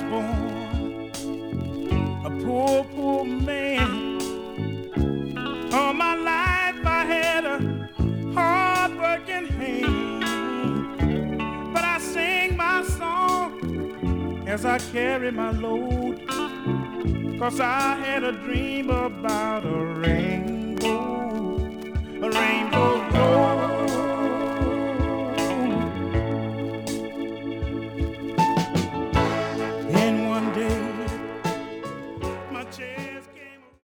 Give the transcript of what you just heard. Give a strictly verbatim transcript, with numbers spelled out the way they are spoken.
was born a poor, poor man. All my life I had a hard-working hand, but I sing my song as I carry my load, 'cause I had a dream about a rainbow, a rainbow.